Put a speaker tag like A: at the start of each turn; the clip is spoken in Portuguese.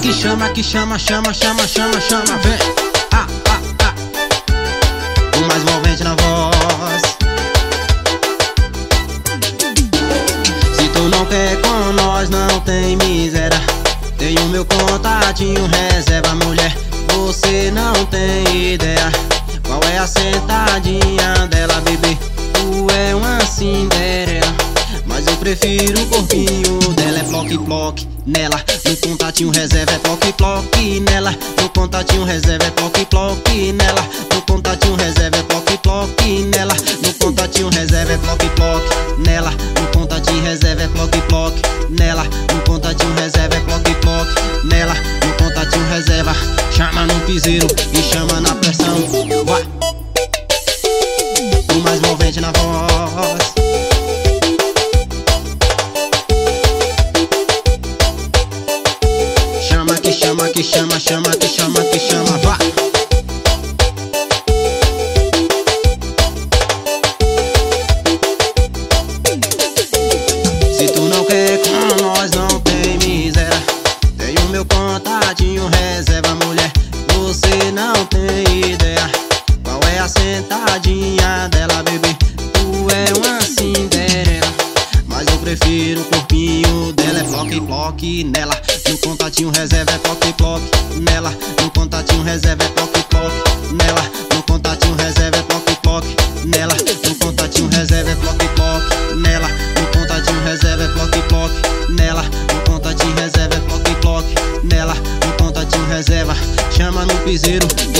A: que chama, chama, vem. O mais envolvente na voz. Se tu não quer com nós, não tem miséria. Tenho meu contatinho, reserva, mulher. Você não tem ideia qual é a sentadinha dela, bebê. Tu é uma Cinderela, mas eu prefiro o corpinho dela. É ploque, ploque nela. No contatinho reserva é ploque, ploque nela. No contatinho reserva é ploque, ploque nela. No contatinho reserva é ploque, ploque nela. No contatinho reserva é ploque, ploque nela. No contatinho reserva é ploque, ploque nela. No contatinho reserva é ploque, ploque nela. No contatinho reserva. Chama no piseiro e chama na pressão. Vai! O mais envolvente na voz. Chama que chama, que chama, chama que chama, que chama, vai! Se tu não quer com nós, não tem miséria. Tenho meu contatinho, reserva, mulher. Você não tem ideia qual é a sentadinha dela, bebê. Tu é uma Cinderela, mas eu prefiro o corpinho dela. É ploque, ploque nela. No contatinho reserva é ploque, ploque nela. No contatinho reserva é ploque, ploque nela. No contatinho reserva é ploque, ploque nela. No contatinho reserva é ploque, ploque nela. No contatinho reserva é ploque, ploque nela. No contatinho reserva é ploque, ploque nela. No contatinho reserva. Chama no piseiro